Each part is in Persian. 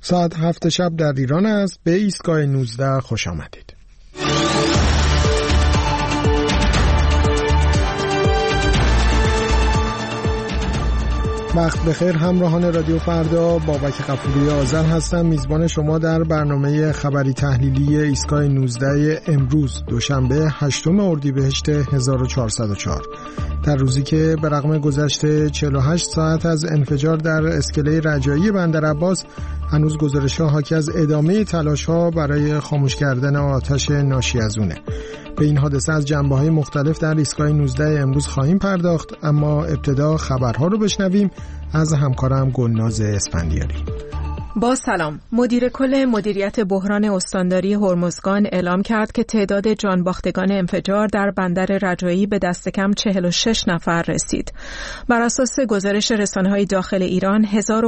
ساعت 7 شب در ایران است. به ایستگاه 19 خوش آمدید. وقت بخیر همراهان رادیو فردا، بابک غفوری آذر هستم، میزبان شما در برنامه خبری تحلیلی ایستگاه 19 امروز دوشنبه 8 اردیبهشت 1404. در روزی که به رغم گذشت 48 ساعت از انفجار در اسکله رجایی بندرعباس، هنوز گزارش‌ها حاکی از ادامه تلاش‌ها برای خاموش کردن آتش ناشی از اونه. به این حادثه از جنبه‌های مختلف در ایستگاه 19 امروز خواهیم پرداخت، اما ابتدا خبرها رو بشنویم از همکارم گلناز اسفندیاری. با سلام. مدیر کل مدیریت بحران استانداری هرمزگان اعلام کرد که تعداد جانباختگان انفجار در بندر رجایی به دست کم 46 نفر رسید. بر اساس گزارش رسانه‌های داخل ایران،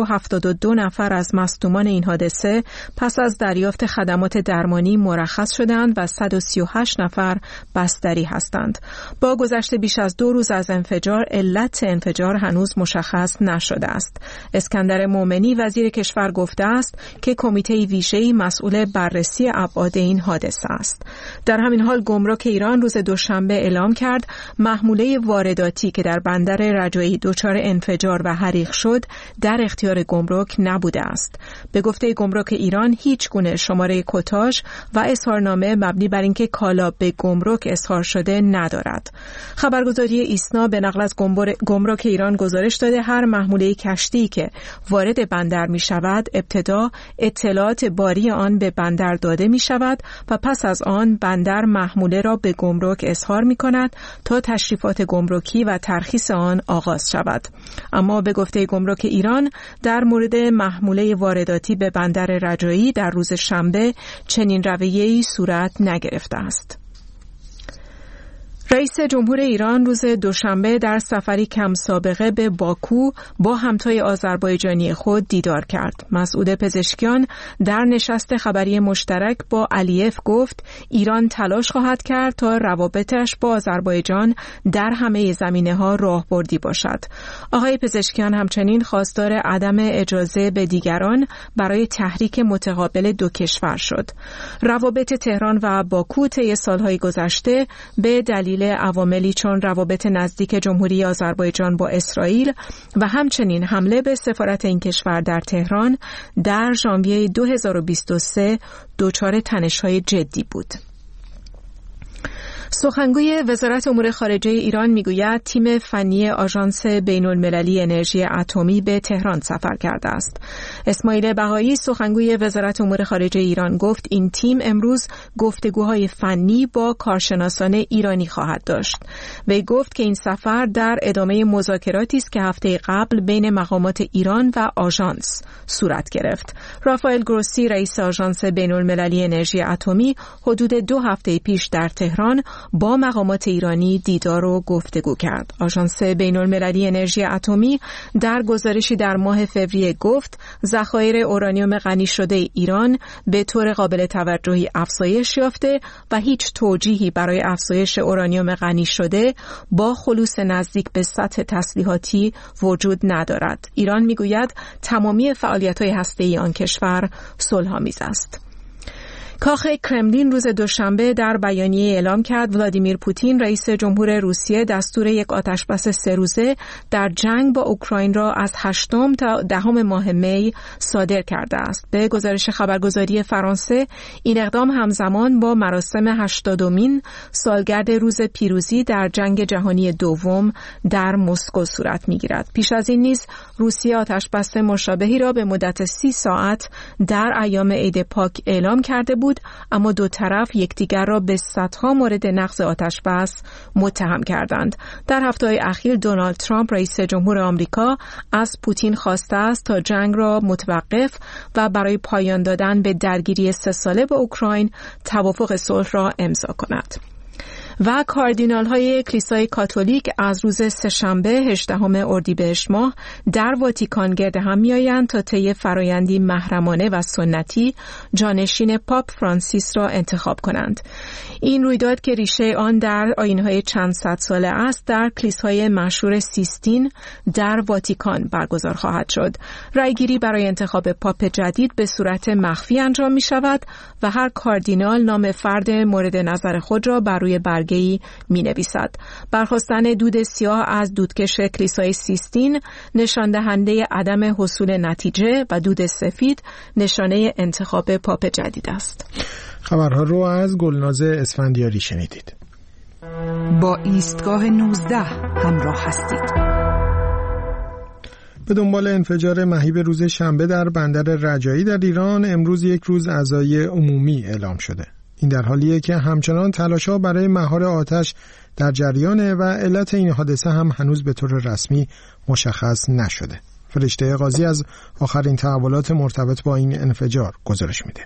1072 نفر از مصدومان این حادثه پس از دریافت خدمات درمانی مرخص شدند و 138 نفر بستری هستند. با گذشت بیش از 2 روز از انفجار، علت انفجار هنوز مشخص نشده است. اسکندر مومنی وزیر کشور گفت است که کمیته ویژه‌ای مسئول بررسی ابعاد این حادثه است. در همین حال گمرک ایران روز دوشنبه اعلام کرد محموله وارداتی که در بندر رجایی دچار انفجار و حریق شد در اختیار گمرک نبوده است. به گفته گمرک ایران هیچ گونه شماره کتاژ و اظهارنامه مبنی بر اینکه کالا به گمرک اظهار شده ندارد. خبرگزاری ایسنا به نقل از گمرک ایران گزارش داده هر محموله کشتی که وارد بندر می شود ابتدا اطلاعات باری آن به بندر داده می شود و پس از آن بندر محموله را به گمرک اظهار می کند تا تشریفات گمرکی و ترخیص آن آغاز شود. اما به گفته گمرک ایران در مورد محموله وارداتی به بندر رجایی در روز شنبه چنین رویه‌ای صورت نگرفته است. رئیس جمهور ایران روز دوشنبه در سفری کم سابقه به باکو با همتای آذربایجانی خود دیدار کرد. مسعود پزشکیان در نشست خبری مشترک با علیف گفت ایران تلاش خواهد کرد تا روابطش با آذربایجان در همه زمینه‌ها راهبردی باشد. آقای پزشکیان همچنین خواستار عدم اجازه به دیگران برای تحریک متقابل دو کشور شد. روابط تهران و باکو طی سالهای گذشته به دلیل عواملی چون روابط نزدیک جمهوری آذربایجان با اسرائیل و همچنین حمله به سفارت این کشور در تهران در ژانویه 2023 دچار تنش‌های جدی بود. سخنگوی وزارت امور خارجه ایران میگوید تیم فنی آژانس بین‌المللی انرژی اتمی به تهران سفر کرده است. اسماعیل بهایی سخنگوی وزارت امور خارجه ایران گفت این تیم امروز گفتگوهای فنی با کارشناسان ایرانی خواهد داشت. وی گفت که این سفر در ادامه مذاکراتی است که هفته قبل بین مقامات ایران و آژانس صورت گرفت. رافائل گروسی رئیس آژانس بین‌المللی انرژی اتمی حدود 2 هفته پیش در تهران با مقامات ایرانی دیدار و گفتگو کرد. آژانس بین‌المللی انرژی اتمی در گزارشی در ماه فوریه گفت ذخایر اورانیوم غنی شده ایران به طور قابل توجهی افزایش یافته و هیچ توجیهی برای افزایش اورانیوم غنی شده با خلوص نزدیک به سطح تسلیحاتی وجود ندارد. ایران میگوید تمامی فعالیت‌های هسته‌ای آن کشور صلح‌آمیز است. کاخ کرملین روز دوشنبه در بیانیه اعلام کرد ولادیمیر پوتین رئیس جمهور روسیه دستور یک آتشبس 3 روزه در جنگ با اوکراین را از 8 تا 10 ماه می صادر کرده است. به گزارش خبرگزاری فرانسه این اقدام همزمان با مراسم 80مین سالگرد روز پیروزی در جنگ جهانی دوم در مسکو صورت می‌گیرد. پیش از این نیز روسیه آتشبس مشابهی را به مدت 30 ساعت در ایام عید پاک اعلام کرده بود، اما دو طرف یکدیگر را به صدها مورد نقض آتشبس متهم کردند. در هفته‌های اخیر دونالد ترامپ رئیس جمهور آمریکا از پوتین خواسته است تا جنگ را متوقف و برای پایان دادن به درگیری 3 ساله با اوکراین توافق صلح را امضا کند. و کاردینال‌های کلیسای کاتولیک از روز سه‌شنبه 18 اردیبهشت ماه در واتیکان گرد هم می‌آیند تا طی فرایندی محرمانه و سنتی جانشین پاپ فرانسیس را انتخاب کنند. این رویداد که ریشه آن در آیین‌های چند صد ساله است در کلیسای مشهور سیستین در واتیکان برگزار خواهد شد. رأیگیری برای انتخاب پاپ جدید به صورت مخفی انجام می شود و هر کاردینال نام فرد مورد نظر خود را بر روی برگه‌ای می نویسد. برخاستن دود سیاه از دودکش کلیسای سیستین نشان دهنده عدم حصول نتیجه و دود سفید نشانه انتخاب پاپ جدید است. خبرها رو از گلناز اسفندیاری شنیدید. با ایستگاه 19 همراه هستید. به دنبال انفجار مهیب روز شنبه در بندر رجایی در ایران، امروز یک روز عزای عمومی اعلام شده. این در حالیه که همچنان تلاش‌ها برای مهار آتش در جریانه و علت این حادثه هم هنوز به طور رسمی مشخص نشده. فرشته قاضی از آخرین تحولات مرتبط با این انفجار گزارش میده.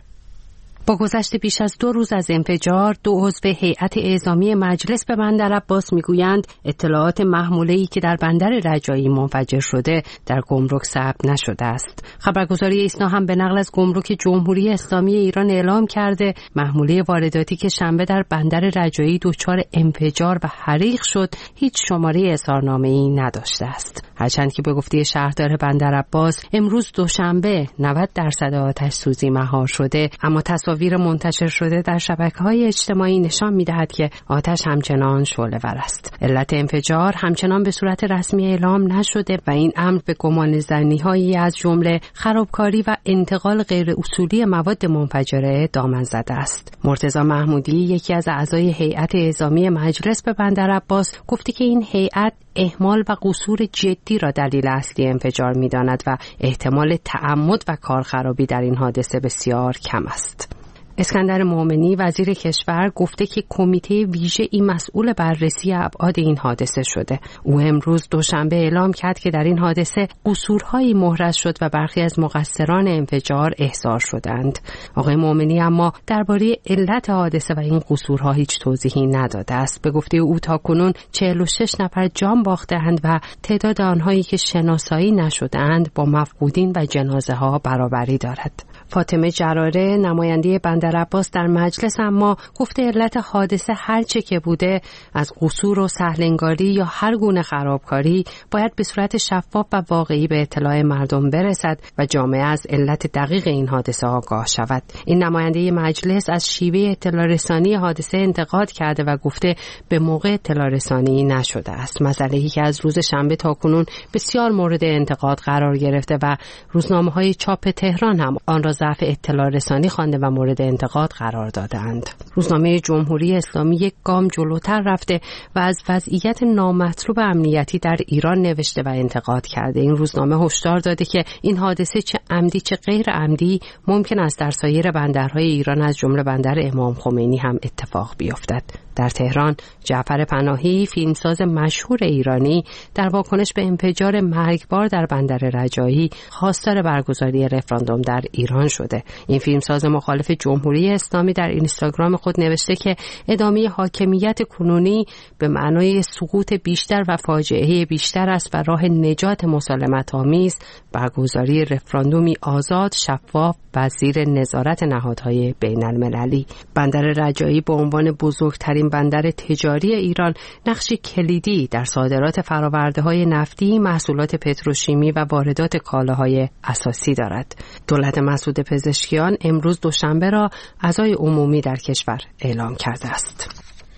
با گذشت بیش از 2 روز از انفجار، 2 عضو هیئت اعزامی مجلس به بندر عباس میگویند اطلاعات محموله‌ای که در بندر رجایی منفجر شده در گمرک ثبت نشده است. خبرگزاری ایسنا هم به نقل از گمرک جمهوری اسلامی ایران اعلام کرده محموله وارداتی که شنبه در بندر رجایی دچار انفجار و حریق شد هیچ شماره اظهارنامه‌ای نداشته است. هرچند که به گفته شهردار بندر عباس امروز دوشنبه 90% آتش سوزی مهار شده، اما تصاویر منتشر شده در شبکه‌های اجتماعی نشان می‌دهد که آتش همچنان شعله‌ور است. علت انفجار همچنان به صورت رسمی اعلام نشده و این امر به گمانه‌زنی‌هایی از جمله خرابکاری و انتقال غیر اصولی مواد منفجره دامن زده است. مرتضی محمودی، یکی از اعضای هیئت اعزامی مجلس به بندر عباس، گفته که این هیئت اهمال و قصور جدی را دلیل اصلی انفجار می‌داند و احتمال تعمد و کارخرابی در این حادثه بسیار کم است. اسکندر مومنی وزیر کشور گفته که کمیته ویژه‌ای مسئول بررسی ابعاد این حادثه شده. او امروز دوشنبه اعلام کرد که در این حادثه قصورهایی محرز شد و برخی از مقصران انفجار احضار شدند. آقای مومنی اما درباره علت حادثه و این قصورها هیچ توضیحی نداده است. به گفته او تاکنون 46 نفر جان باخته‌اند و تعداد آنهایی که شناسایی نشده‌اند با مفقودین و جنازه ها برابری دارد. فاطمه جراره، نماینده بندر عباس در مجلس، اما گفته علت حادثه هرچه که بوده از قصور و سهل‌انگاری یا هر گونه خرابکاری باید به صورت شفاف و واقعی به اطلاع مردم برسد و جامعه از علت دقیق این حادثه آگاه شود. این نماینده مجلس از شیوه اطلاع رسانی حادثه انتقاد کرده و گفته به موقع اطلاع رسانی نشده است. مسئله‌ای که از روز شنبه تا کنون بسیار مورد انتقاد قرار گرفته و روزنامه‌های چاپ تهران هم آن را ضعف اطلاع رسانی خوانده و مورد انتقاد قرار دادند. روزنامه جمهوری اسلامی یک گام جلوتر رفته و از وضعیت نامطلوب امنیتی در ایران نوشته و انتقاد کرده. این روزنامه هشدار داده که این حادثه چه عمدی چه غیر عمدی ممکن است در سایر بندرهای ایران از جمله بندر امام خمینی هم اتفاق بیفتد. در تهران، جعفر پناهی، فیلمساز مشهور ایرانی، در واکنش به انفجار مرگبار در بندر رجایی خواستار برگزاری رفراندوم در ایران شده. این فیلمساز مخالف جمهوری اسلامی در اینستاگرام خود نوشته که ادامه حاکمیت کنونی به معنای سقوط بیشتر و فاجعه بیشتر است و راه نجات مسالمت‌آمیز برگزاری رفراندومی آزاد، شفاف و زیر نظارت نهادهای بین‌المللی. بندر رجایی به عنوان بزرگترین بندر تجاری ایران نقشی کلیدی در صادرات فرآورده‌های نفتی، محصولات پتروشیمی و واردات کالاهای اساسی دارد. دولت مسعود پزشکیان امروز دوشنبه را عزای عمومی در کشور اعلام کرده است.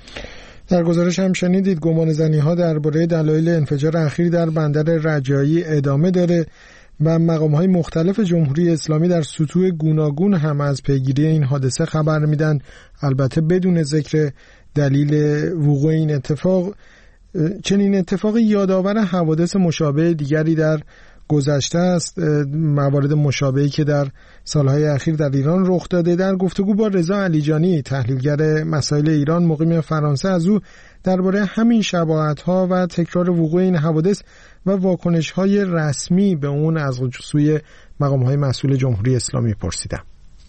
در گزارش هم شنیدید گمانه‌زنی‌ها درباره دلایل انفجار اخیر در بندر رجایی ادامه داره و مقام‌های مختلف جمهوری اسلامی در سطوح گوناگون هم از پیگیری این حادثه خبر میدن، البته بدون ذکر دلیل وقوع این اتفاق. چنین اتفاقی یادآور حوادث مشابه دیگری در گذشته است، موارد مشابهی که در سالهای اخیر در ایران رخ داده. در گفتگو با رضا علیجانی، تحلیلگر مسائل ایران مقیم فرانسه، از او درباره همین شباهت‌ها و تکرار وقوع این حوادث و واکنش‌های رسمی به اون از سوی مقام‌های مسئول جمهوری اسلامی پرسیدم.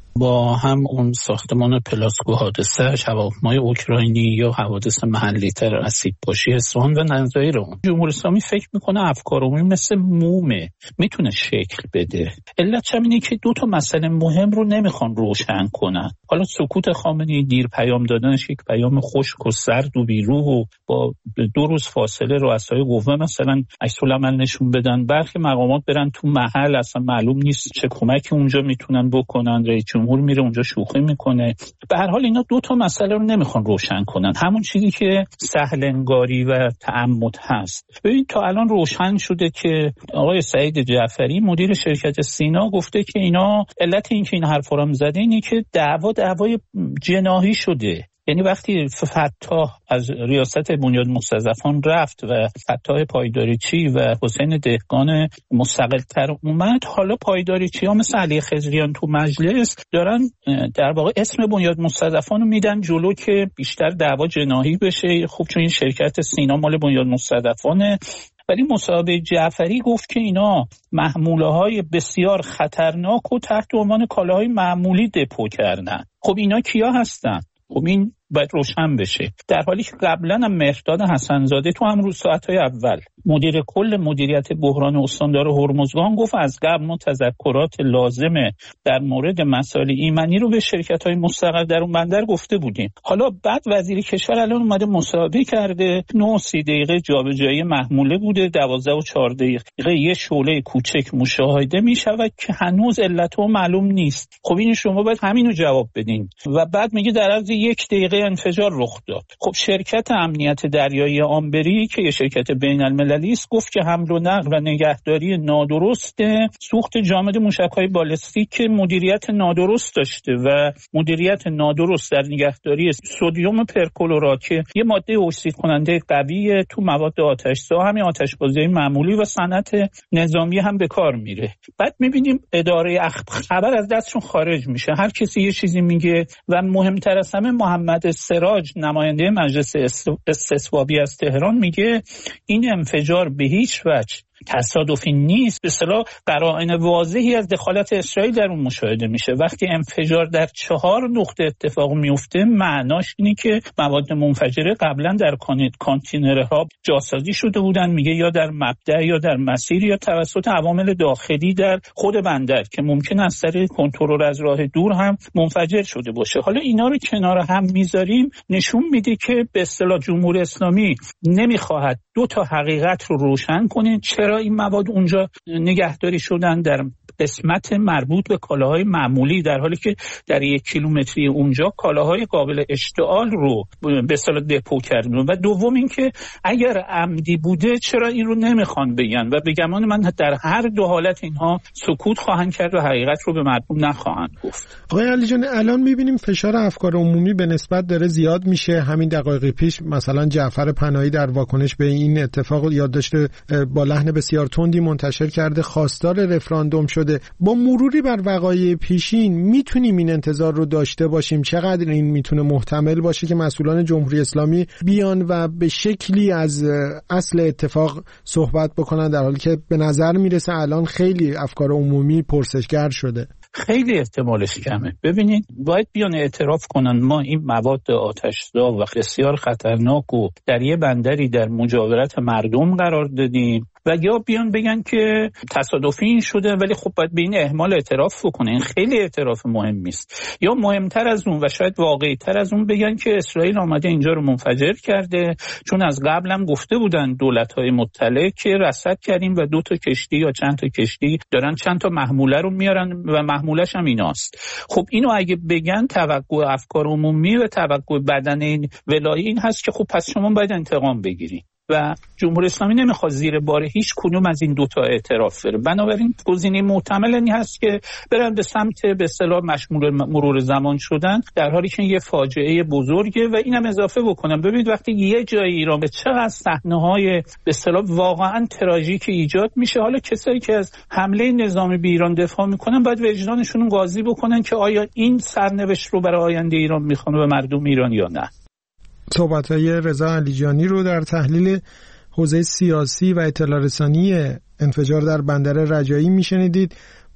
با هم اون ساختمان پلاسکو حادثه‌اش، هواپیمای اوکراینی یا حوادث محلی‌تر اسید پاشی اصفهان و نظایر اون، جمهوری اسلامی فکر میکنه افکار عمومی مثل مومه، میتونه شکل بده. علتش اینه که دو تا مسئله مهم رو نمیخوان روشن کنن. حالا سکوت خامنه‌ای، دیر پیام دادنش، یک پیام خشک و سرد و بیروح و با 2 روز فاصله رؤسای قوه مثلا عکس‌العمل نشون بدن، برخی مقامات برن تو محل، اصلا معلوم نیست چه کمکی اونجا میتونن بکنن، رئیس جمهور میره اونجا شوخی میکنه. به هر حال اینا 2 تا مسئله رو نمیخوان روشن کنن، همون چیزی که سهل انگاری و تعمد هست. ببین تا الان روشن شده که آقای سعید جعفری مدیر شرکت سینا گفته که اینا علت این که این حرفا رو زده اینه که دعوای جناحی شده. یعنی وقتی فتاح از ریاست بنیاد مستضعفان رفت و فتاح پایداریچی و حسین دهقان مستقل‌تر اومد، حالا پایداریچی‌ها مثل علی خضریان تو مجلس دارن در واقع اسم بنیاد مستضعفان رو میدن جلو که بیشتر دعوا جناحی بشه. خب چون این شرکت سینا مال بنیاد مستضعفانه. ولی مصاحبه جعفری گفت که اینا محموله‌های بسیار خطرناک و تحت عنوان کالاهای معمولی دپو کردن. خب اینا کیا هستن؟ خب این باید روشن بشه. در حالی که قبلا هم مهرداد حسن‌زاده تو هم روز ساعت‌های اول مدیر کل مدیریت بحران استاندار هرمزگان گفت از قبل ما تذکرات لازمه در مورد مسائل ایمنی رو به شرکت‌های مستقل در اون بندر گفته بودیم. حالا بعد وزیر کشور الان اومده مصاحبه کرده، 9-30 دقیقه جابجایی محموله بوده، 12 و 4 دقیقه یه شعله کوچک مشاهده می‌شود که هنوز علتو معلوم نیست. خب این شما باید همینو جواب بدین. و بعد میگه در عرض 1 دقیقه انفجار رخ داد. خب شرکت امنیت دریایی آمبری که یه شرکت بین‌المللی است گفت که حمل و نقل و نگهداری نادرست سوخت جامد موشک‌های بالستیک که مدیریت نادرست داشته و مدیریت نادرست در نگهداری سدیم پرکلورات که یه ماده اکسید کننده قویه تو مواد آتش‌زا، همین آتش‌بازی معمولی و صنعت نظامی هم به کار میره. بعد می‌بینیم اداره خبر از دستشون خارج میشه، هر کسی یه چیزی میگه و مهمتر از همه محمد سراج نماینده مجلس استصوابی از تهران میگه این انفجار به هیچ وجه تصادفی نیست، به اصطلاح قرائن واضحی از دخالت اسرائیل در اون مشاهده میشه. وقتی انفجار در 4 نقطه اتفاق میفته معناش اینه که مواد منفجره قبلا در کانتینرها جاسازی شده بودن، میگه یا در مبدأ یا در مسیر یا توسط عوامل داخلی در خود بندر که ممکن است از طریق کنترل از راه دور هم منفجر شده باشه. حالا اینا رو کنار هم میذاریم، نشون میده که به اصطلاح جمهوری اسلامی نمیخواهد 2 تا حقیقت رو روشن کنه. چرا این مواد اونجا نگهداری شدن در قسمت مربوط به کالاهای معمولی، در حالی که در 1 کیلومتری اونجا کالاهای قابل اشتعال رو به اصطلاح دپو کردن. و دوم این که اگر عمدی بوده چرا این رو نمیخوان بگن و به گمان من در هر 2 حالت اینها سکوت خواهند کرد و حقیقت رو به مردم نخواهند گفت. آقای علی جان، الان میبینیم فشار افکار عمومی به نسبت داره زیاد میشه. همین دقایق پیش مثلا جعفر پناهی در واکنش به این اتفاق یادداشت با لحن بسیار تندی منتشر کرده، خواستار رفراندوم شده. با مروری بر وقایع پیشین میتونیم این انتظار رو داشته باشیم؟ چقدر این میتونه محتمل باشه که مسئولان جمهوری اسلامی بیان و به شکلی از اصل اتفاق صحبت بکنن، در حالی که به نظر میرسه الان خیلی افکار عمومی پرسشگر شده؟ خیلی احتمالش کمه. ببینید باید بیان اعتراف کنن ما این مواد آتش‌زا و بسیار خطرناک و در یه بندری در مجاورت مردم قرار دادیم و یا بیان بگن که تصادفی این شده، ولی خب باید به این اهمال اعتراف بکنه. این خیلی اعتراف مهمی است. یا مهمتر از اون و شاید واقعی‌تر از اون بگن که اسرائیل آمده اینجا رو منفجر کرده، چون از قبل هم گفته بودن دولت‌های مطلع که رصد کردیم و 2 تا کشتی یا چند تا کشتی دارن چند تا محموله رو میارن و محمولش هم ایناست. خب اینو اگه بگن توقع افکار عمومی و توقع بدن این ولایی این هست که خب پس شما باید انتقام بگیرید و جمهوری اسلامی نمیخواد زیر بار هیچ کدوم از این 2 تا اعتراف بره. بنابراین گزینه محتمل این هست که برن به سمت به اصطلاح مشمول مرور زمان شدن، در حالی که یه فاجعه بزرگه. و اینم اضافه بکنم ببینید وقتی یه جای ایران به چقدر صحنه‌های به اصطلاح واقعا تراژیک ایجاد میشه، حالا کسایی که از حمله نظامی به ایران دفاع میکنن باید وجدانشون قاضی بکنن که آیا این سرنوشت رو برای آینده ایران میخوان و مردم ایران یا نه. صحبت‌های رضا علیجانی رو در تحلیل حوزه سیاسی و اطلاع رسانی انفجار در بندر رجایی میشنیدید.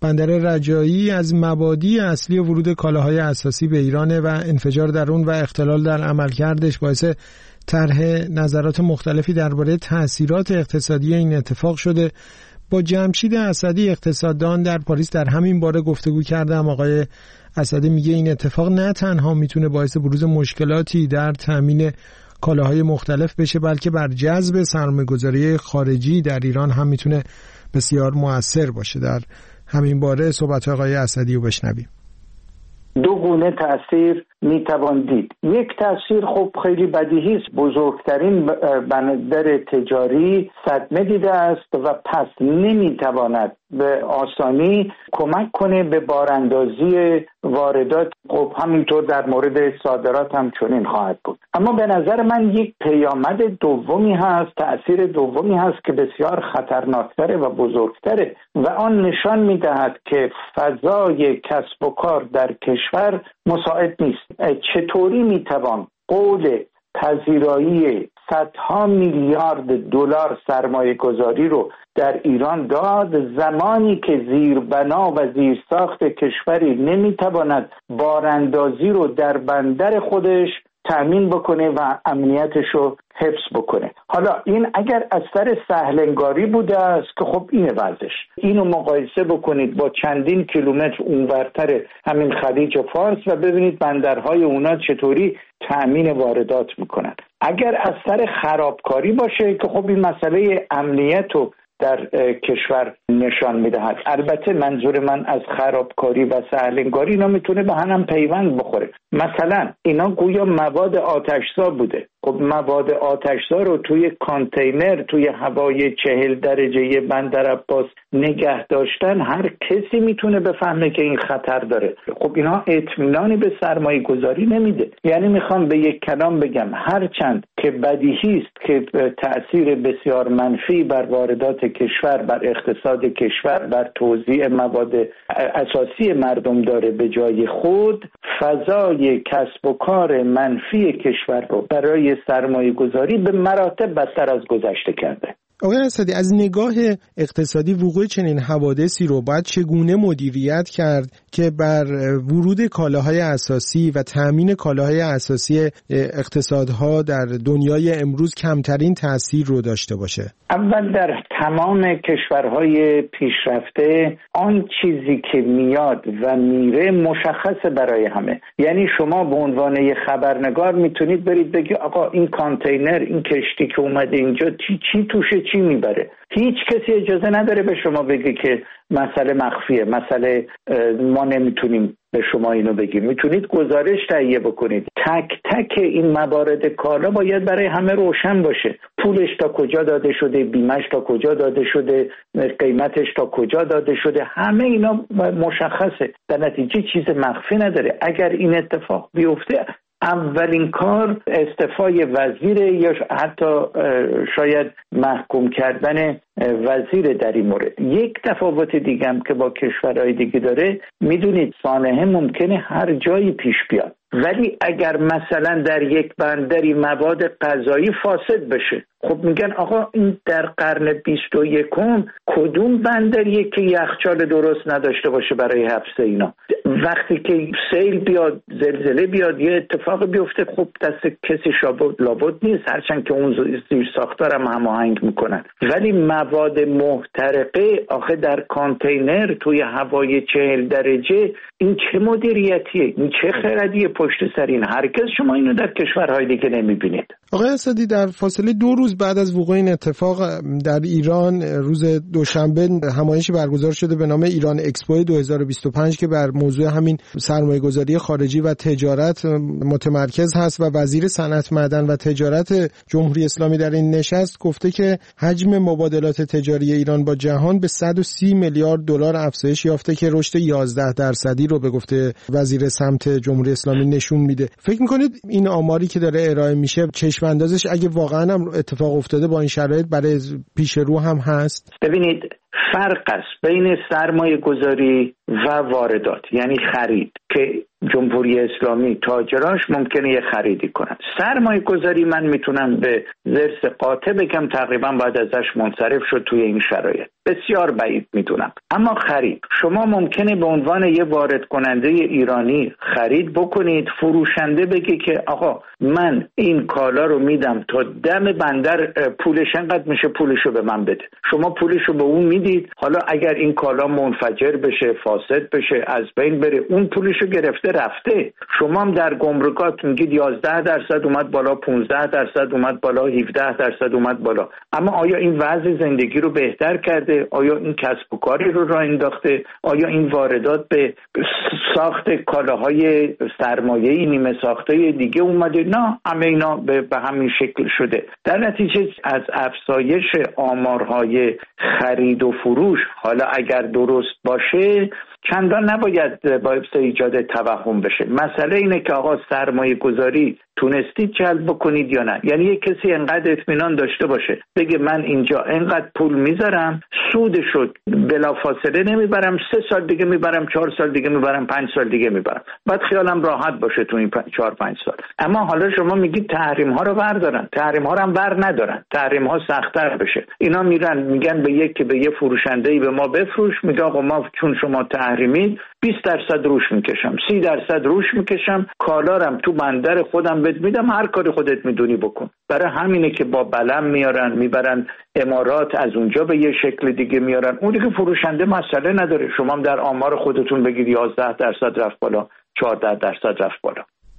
بندر رجایی از مبادی اصلی ورود کالاهای اساسی به ایران و انفجار در اون و اختلال در عملکردش باعث طرح نظرات مختلفی درباره تأثیرات اقتصادی این اتفاق شده. با جمشید اسدی اقتصاددان در پاریس در همین باره گفتگو کردم. آقای اسدی میگه این اتفاق نه تنها میتونه باعث بروز مشکلاتی در تامین کالاهای مختلف بشه، بلکه بر جذب سرمایه‌گذاری خارجی در ایران هم میتونه بسیار مؤثر باشه. در همین باره صحبت آقای اسدی رو بشنویم. دو گونه تأثیر میتوان دید. یک تأثیر خب خیلی بدیهی است. بزرگترین بندر تجاری صدمه دیده است و پس نمیتواند به آسانی کمک کنه به باراندازی واردات. خب همینطور در مورد صادرات هم چنین خواهد بود. اما به نظر من یک پیامد دومی هست، تأثیر دومی هست که بسیار خطرناکتره و بزرگتره و آن نشان میدهد که فضای کسب و کار در کشور مساعد نیست. چطوری میتوان قول پذیرایی صدها میلیارد دلار سرمایه گذاری رو در ایران داد زمانی که زیربنا و زیرساخت کشوری نمیتواند باراندازی رو در بندر خودش تأمین بکنه و امنیتش رو حفظ بکنه. حالا این اگر از سر سهلنگاری بوده است که خب اینه وضعش. اینو مقایسه بکنید با چندین کیلومتر اونورتر همین خلیج فارس و ببینید بندرهای اونا چطوری تأمین واردات میکنن. اگر از سر خرابکاری باشه که خب این مسئله امنیت رو در کشور نشان میدهد. البته منظور من از خرابکاری و سهلنگاری اینا میتونه به هم پیوند بخوره. مثلا اینا گویا مواد آتشزا بوده. خب مواد آتشزا رو توی کانتینر توی هوای 40 درجه بندر عباس نگه داشتن هر کسی میتونه بفهمه که این خطر داره. خب اینا اطمینانی به سرمایه گذاری نمیده. یعنی میخوام به یک کلام بگم هرچند که بدیهی است که تأثیر بسیار منفی بر واردات کشور، بر اقتصاد کشور، بر توزیع مواد اساسی مردم داره، به جای خود فضای کسب و کار منفی کشور رو برای سرمایه گذاری به مراتب بدتر از گذشته کرده. آقای اسدی، از نگاه اقتصادی وقوع چنین حوادثی رو باید چگونه مدیریت کرد که بر ورود کالاهای اساسی و تأمین کالاهای اساسی اقتصادها در دنیای امروز کمترین تأثیر رو داشته باشه؟ اول در تمام کشورهای پیشرفته آن چیزی که میاد و میره مشخصه برای همه. یعنی شما به عنوان یه خبرنگار میتونید برید بگی آقا این کانتینر، این کشتی که اومده اینجا چی توشه، چی میبره. هیچ کسی اجازه نداره به شما بگه که مسئله مخفیه، مسئله ما نمیتونیم به شما اینو بگیم. میتونید گزارش تهیه بکنید. تک تک این موارد کالا باید برای همه روشن باشه. پولش تا کجا داده شده، بیمش تا کجا داده شده، قیمتش تا کجا داده شده، همه اینا مشخصه. در نتیجه چیز مخفی نداره. اگر این اتفاق بیفته اولین کار استعفای وزیر یا حتی شاید محکوم کردن وزیر در این مورد. یک تفاوت دیگه هم که با کشورهای دیگه داره، میدونید سانحه ممکنه هر جایی پیش بیاد، ولی اگر مثلا در یک بندری مواد غذایی فاسد بشه، خب میگن آقا این در قرن 21 کدوم بندریه که یخچال درست نداشته باشه برای حفظ اینا؟ وقتی که سیل بیاد، زلزله بیاد، یه اتفاق بیفته، خب دست کسی لابد نیست، هرچند که اون زیر ساختار هم هماهنگ میکنن. ولی مواد محترقه آخه در کانتینر توی هوای 40 درجه، این چه مدیریتیه؟ این چه خردیه پشت سر این؟ هرگز شما اینو در کشورهای دیگه نمیبینید. آقای اسدی، در فاصله 2 روز بعد از وقوع این اتفاق در ایران روز دوشنبه همایشی برگزار شده به نام ایران اکسپو 2025 که بر موضوع همین سرمایه‌گذاری خارجی و تجارت متمرکز هست و وزیر صنعت، معدن و تجارت جمهوری اسلامی در این نشست گفته که حجم مبادلات تجاری ایران با جهان به 130 میلیارد دلار افزایش یافته که رشد 11% رو به گفته وزیر سمت جمهوری اسلامی نشون میده. فکر می‌کنید این آماری که داره ارائه میشه چشم اندازش اگه واقعا هم اتفاق افتاده با این شرایط برای پیش رو هم هست؟ ببینید فرق است بین سرمایه گذاری و واردات، یعنی خرید که جمهوری اسلامی تاجراش ممکنه یه خریدی کنن. سرمایه گذاری من میتونم به ضرس قاطع بگم تقریبا باید ازش منصرف شد توی این شرایط. بسیار بعید میدونم. اما خرید، شما ممکنه به عنوان یه وارد کننده ایرانی خرید بکنید، فروشنده بگه که آقا من این کالا رو میدم تا دم بندر، پولش انقدر میشه، پولشو به من بده. شما پولشو به اون میدید، حالا اگر این کالا منفجر بشه، فاسد بشه، از بین بره، اون پولشو گرفته رفته. شما هم در گمرکات میگید 11% اومد بالا، 15% اومد بالا، 17% اومد بالا. اما آیا این وضع زندگی رو بهتر کرده؟ آیا این کسب و کاری رو راه انداخته؟ آیا این واردات به ساخت کالاهای سرمایه‌ای نیمه ساخته دیگه اومده؟ نه، همه اینا به همین شکل شده. در نتیجه از افزایش آمارهای خرید و فروش، حالا اگر درست باشه، چندان نباید باعث ایجاد توهم بشه. مسئله اینه که آقا سرمایه گذاری تونستید جلب بکنید یا نه. یعنی یک کسی انقدر اطمینان داشته باشه بگه من اینجا انقدر پول میذارم، سودشو بلافاصله نمیبرم، 3 سال دیگه میبرم، 4 سال دیگه میبرم، 5 سال دیگه میبرم، بعد خیالم راحت باشه تو این 4-5 سال. اما حالا شما میگید تحریم ها رو بردارن، تحریم ها رو هم بر ندارن، تحریم ها سخت‌تر بشه. اینا میرن میگن به یک فروشنده‌ای به ما بفروش، میگه آقا ما چون شما تحریمید 20% روش میکشم، 30% روش میکشم، کالارم تو بندر خودم بهت میدم، هر کاری خودت میدونی بکن. برای همینه که با بلم میبرن امارات، از اونجا به یه شکل دیگه میارن. اون دیگه فروشنده مسئله نداره. شما هم در آمار خودتون بگید 11% رفت بالا، 14% رفت بالا.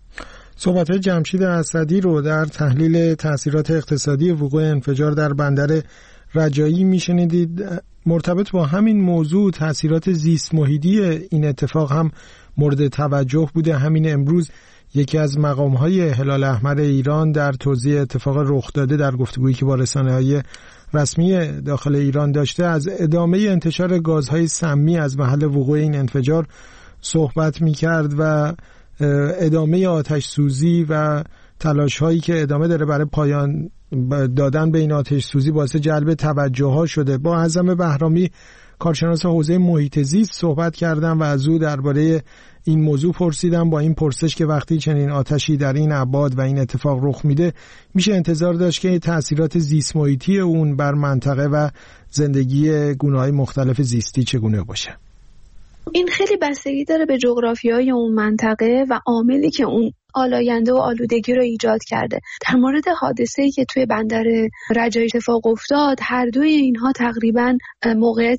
صحبت جمشید اسدی رو در تحلیل تأثیرات اقتصادی وقوع انفجار در بندر رجایی میشنیدید. مرتبط با همین موضوع تأثیرات زیست محیطی این اتفاق هم مورد توجه بوده. همین امروز یکی از مقام‌های هلال احمر ایران در توضیح اتفاق رخ داده در گفتگویی که با رسانه‌های رسمی داخل ایران داشته از ادامه انتشار گازهای سمی از محل وقوع این انفجار صحبت می‌کرد و ادامه آتش سوزی و تلاش‌هایی که ادامه داره برای پایان دادن به این آتش سوزی باعث جلب توجه ها شده. با اعظم بهرامی کارشناس حوزه محیط زیست صحبت کردم و از او درباره این موضوع پرسیدم، با این پرسش که وقتی چنین آتشی در این ابعاد و این اتفاق رخ میده میشه انتظار داشت که تأثیرات زیست محیطی اون بر منطقه و زندگی گونه‌های مختلف زیستی چگونه باشه. این خیلی بستگی داره به جغرافیای اون منطقه و عاملی که اون آلاینده و آلودگی رو ایجاد کرده. در مورد حادثه‌ای که توی بندر رجایی اتفاق افتاد، هر دوی اینها تقریباً موقعیت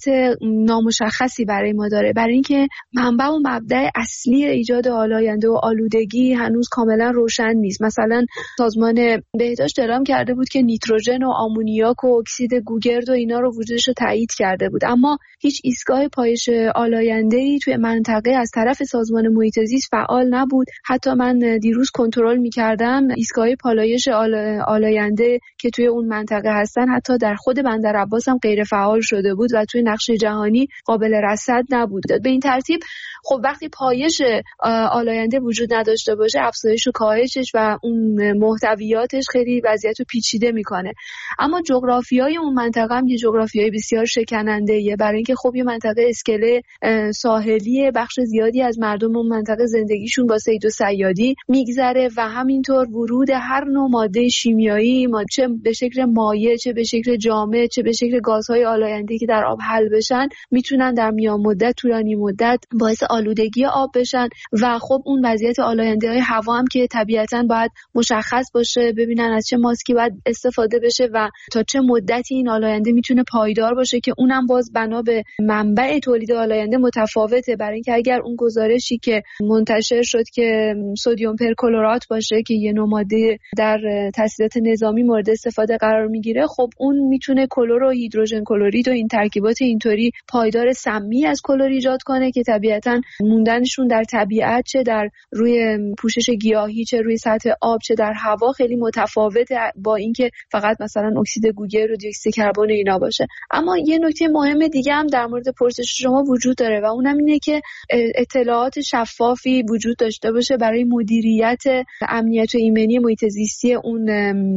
نامشخصی برای ما داره، برای اینکه منبع و مبدأ اصلی ایجاد آلاینده و آلودگی هنوز کاملا روشن نیست. مثلا سازمان بهداشت اعلام کرده بود که نیتروژن و آمونیاک و اکسید گوگرد و اینا رو وجودش رو تایید کرده بود، اما هیچ ایستگاه پایش آلاینده‌ای توی منطقه از طرف سازمان محیط زیست فعال نبود. حتی من دیروز کنترل می‌کردم ایستگاه پالایش آلاینده که توی اون منطقه هستن حتی در خود بندر عباس هم غیر فعال شده بود و توی نقشه جهانی قابل رصد نبود. به این ترتیب خب وقتی پایش آلاینده وجود نداشته باشه، افزایش و کاهشش و اون محتویاتش خیلی وضعیت رو پیچیده میکنه. اما جغرافیای اون منطقه هم یه جغرافیای بسیار شکننده‌ایه، برای اینکه خب یه منطقه اسکله ساحلیه، بخش زیادی از مردم اون منطقه زندگیشون با صید و صیادی میگذره و همینطور ورود هر نوع ماده شیمیایی، چه به شکل مایع، چه به شکل جامد، چه به شکل گازهای آلاینده‌ای که در آب حل بشن، میتونن در میان مدت، طولانی مدت باعث آلودگی آب بشن و خب اون وضعیت آلاینده‌های هوا هم که طبیعتاً باید مشخص باشه، ببینن از چه ماسکی باید استفاده بشه و تا چه مدتی این آلاینده میتونه پایدار باشه، که اونم باز بنا به منبع تولید آلاینده متفاوته. برای اینکه اگر اون گزارشی که منتشر شد که سدیم پرکلورات باشه که یه نوع ماده در تسهیلات نظامی مورد استفاده قرار میگیره، خب اون میتونه کلور و هیدروژن کلورید و این ترکیبات اینطوری پایدار سمی از کلور ایجاد کنه که طبیعتاً موندنشون در طبیعت، چه در روی پوشش گیاهی، چه روی سطح آب، چه در هوا خیلی متفاوته با اینکه فقط مثلا اکسید گوگرد و دی اکسید کربن اینا باشه. اما یه نکته مهم دیگه هم در مورد پرسش شما وجود داره و اونم اینه که اطلاعات شفافی وجود داشته باشه برای مدیریت مدیریت امنیت و ایمنی محیط زیستی اون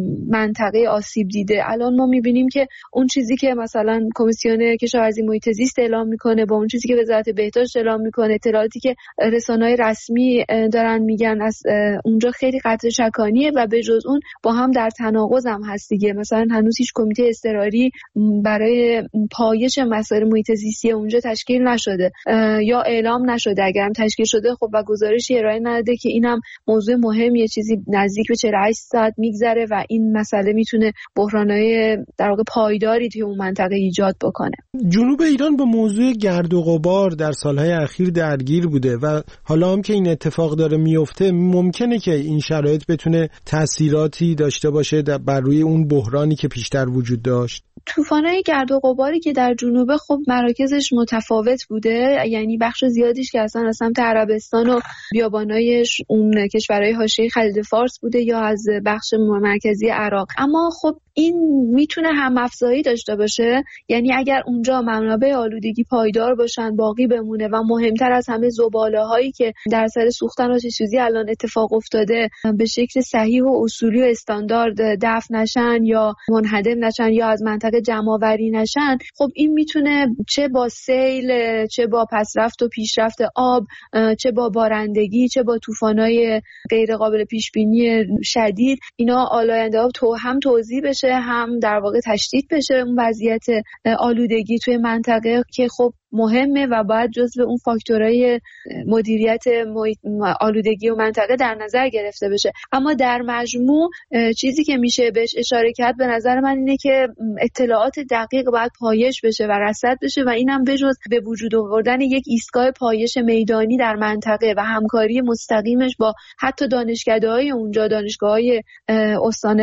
منطقه آسیب دیده. الان ما می‌بینیم که اون چیزی که مثلا کمیسیون کشاورزی محیط زیست اعلام میکنه با اون چیزی که وزارت بهداشت اعلام میکنه، اطلاعاتی که رسانه‌های رسمی دارن میگن، از اونجا خیلی قطع شکانیه و به جز اون با هم در تناقض هم هست دیگه. مثلا هنوز هیچ کمیته اضطراری برای پایش مسائل محیط زیستی اونجا تشکیل نشده یا اعلام نشده. اگر هم تشکیل شده خب و گزارشی ارائه نداده که اینم موضوع مهمیه، چیزی نزدیک به 48 ساعت میگذره و این مسئله میتونه بحران‌های در واقع پایداری توی اون منطقه ایجاد بکنه. جنوب ایران با موضوع گرد و غبار در سالهای اخیر درگیر بوده و حالا هم که این اتفاق داره میفته ممکنه که این شرایط بتونه تأثیراتی داشته باشه بر روی اون بحرانی که پیشتر وجود داشت. طوفان‌های گرد و غباری که در جنوب خب مراکزش متفاوت بوده، یعنی بخش زیادیش که اصلا از سمت عربستان و بیابان‌های اون کشورهای حاشیه خلیج فارس بوده یا از بخش مرکزی عراق. اما خب این میتونه هم افزایی داشته باشه، یعنی اگر اونجا منابع آلودگی پایدار باشن، باقی بمونه و مهمتر از همه زباله‌هایی که در سر سوختن آتش‌سوزی الان اتفاق افتاده به شکل صحیح و اصولی و استاندارد دفن نشن یا منهدم نشن یا از منطقه جمع‌آوری نشن، خب این میتونه چه با سیل، چه با پسرفت و پیشرفت آب، چه با بارندگی، چه با طوفان‌های غیر قابل پیش بینی شدید، اینا آلاینده ها هم توزیع بشه هم در واقع تشدید بشه اون وضعیت آلودگی توی منطقه که خب مهمه و باید جزو اون فاکتورهای مدیریت آلودگی و منطقه در نظر گرفته بشه. اما در مجموع چیزی که میشه بهش اشاره کرد به نظر من اینه که اطلاعات دقیق باید پایش بشه و رصد بشه و اینم بجز به وجود آوردن یک ایستگاه پایش میدانی در منطقه و همکاری مستقیمش با حتی دانشکده‌های اونجا، دانشگاه‌های استان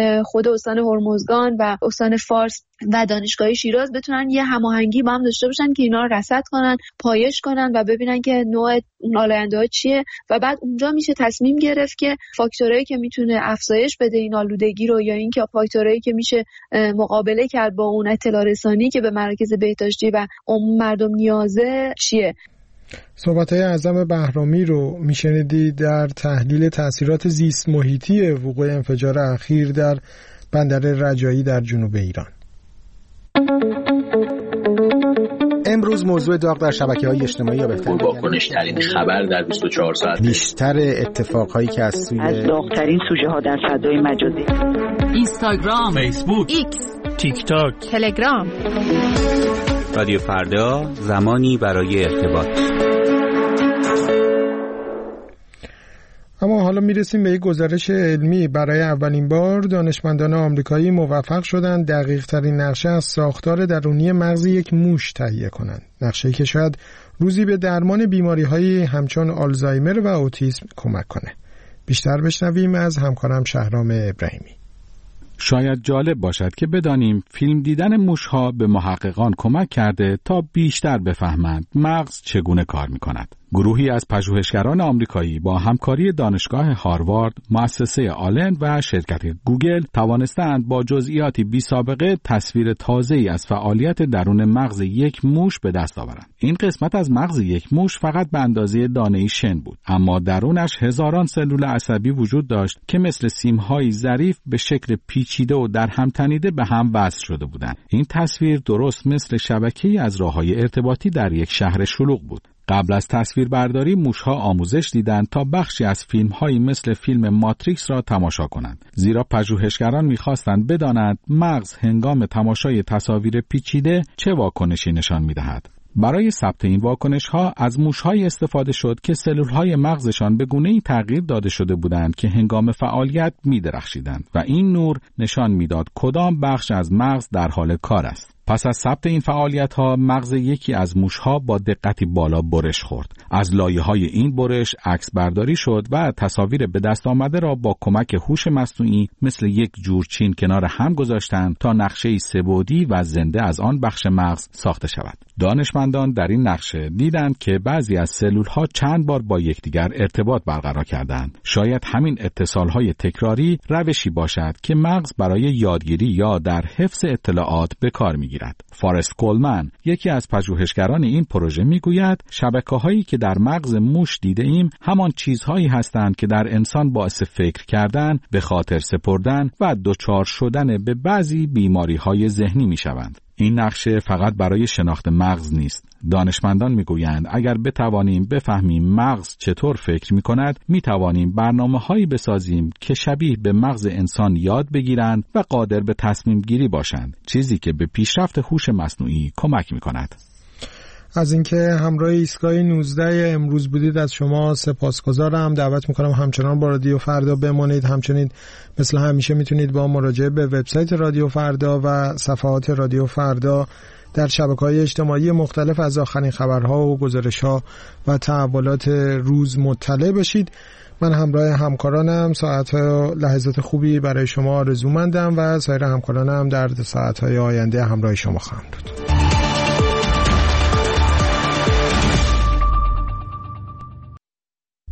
هرمزگان و استان فارس و دانشگاه شیراز بتونن یه هماهنگی با هم داشته باشن که اینا رو رصد کنن، پایش کنن و ببینن که نوع آلاینده‌ها چیه و بعد اونجا میشه تصمیم گرفت که فاکتورایی که میتونه افزایش بده این آلودگی رو یا اینکه فاکتورایی که میشه مقابله کرد با اون اطلاع رسانی که به مراکز بهداشتی و عموم مردم نیازه چیه. صحبت‌های اعظم بهرامی رو میشنیدید در تحلیل تأثیرات زیست محیطی وقوع انفجار اخیر در بندر رجایی در جنوب ایران. امروز موضوع داغ در شبکه‌های اجتماعی یا بهتر واکنش‌ترین خبر در 24 ساعت، بیشتر اتفاقهایی که از داغ‌ترین سوژه‌ها در فضای مجازی، اینستاگرام، فیسبوک، ایکس، تیک تاک، تلگرام. رادیو فردا، زمانی برای ارتباط. اما حالا میرسیم به یک گزارش علمی. برای اولین بار دانشمندان آمریکایی موفق شدند دقیق ترین نقشه از ساختار درونی مغز یک موش تهیه کنند. نقشه‌ای که شاید روزی به درمان بیماری‌هایی همچون آلزایمر و اوتیسم کمک کنه. بیشتر بشنویم از همکارم شهرام ابراهیمی. شاید جالب باشد که بدانیم فیلم دیدن موش‌ها به محققان کمک کرده تا بیشتر بفهمند مغز چگونه کار می‌کند. گروهی از پژوهشگران آمریکایی با همکاری دانشگاه هاروارد، مؤسسه آلن و شرکت گوگل توانستند با جزئیاتی بی‌سابقه تصویر تازه‌ای از فعالیت درون مغز یک موش به دست آورند. این قسمت از مغز یک موش فقط به اندازه دانه‌ای شن بود، اما درونش هزاران سلول عصبی وجود داشت که مثل سیم‌های ظریف به شکل پیچیده و در هم تنیده به هم وصل شده بودند. این تصویر درست مثل شبکه‌ای از راه‌های ارتباطی در یک شهر شلوغ بود. قبل از تصویربرداری موشها آموزش دیدند تا بخشی از فیلم‌هایی مثل فیلم ماتریکس را تماشا کنند، زیرا پژوهشگران می‌خواستند بدانند مغز هنگام تماشای تصاویر پیچیده چه واکنشی نشان می‌دهد. برای ثبت این واکنش‌ها از موش‌هایی استفاده شد که سلول‌های مغزشان به گونه‌ای تغییر داده شده بودند که هنگام فعالیت می‌درخشیدند و این نور نشان می‌داد کدام بخش از مغز در حال کار است. پس از ثبت این فعالیت‌ها مغز یکی از موش‌ها با دقتی بالا برش خورد. از لایه‌های این برش عکس برداری شد و تصاویر به دست آمده را با کمک هوش مصنوعی مثل یک جورچین کنار هم گذاشتند تا نقشه‌ای سه‌بعدی و زنده از آن بخش مغز ساخته شود. دانشمندان در این نقشه دیدند که بعضی از سلول‌ها چند بار با یکدیگر ارتباط برقرار کردند. شاید همین اتصال‌های تکراری روشی باشد که مغز برای یادگیری یا در حفظ اطلاعات به کار می‌گیرد. بگیرد. فارست کولمن، یکی از پژوهشگران این پروژه، میگوید شبکه‌هایی که در مغز موش دیده ایم همان چیزهایی هستند که در انسان باعث فکر کردن، به خاطر سپردن و دچار شدن به بعضی بیماری‌های ذهنی می‌شوند. این نقشه فقط برای شناخت مغز نیست. دانشمندان میگویند اگر بتوانیم بفهمیم مغز چطور فکر میکند، میتوانیم برنامه‌هایی بسازیم که شبیه به مغز انسان یاد بگیرند و قادر به تصمیم گیری باشند، چیزی که به پیشرفت هوش مصنوعی کمک میکند. از اینکه همراه ایستگاه 19 امروز بودید از شما سپاسگزارم. دعوت میکنم همچنان با رادیو فردا بمانید. همچنین مثل همیشه میتونید با مراجعه به وبسایت رادیو فردا و صفحات رادیو فردا در شبکه‌های اجتماعی مختلف از آخرین خبرها و گزارش‌ها و تحولات روز مطلع بشید. من همراه همکارانم ساعت‌ها لحظات خوبی برای شما آرزومندم و سایر همکارانم در ساعت‌های آینده همراه شما خواهم بود.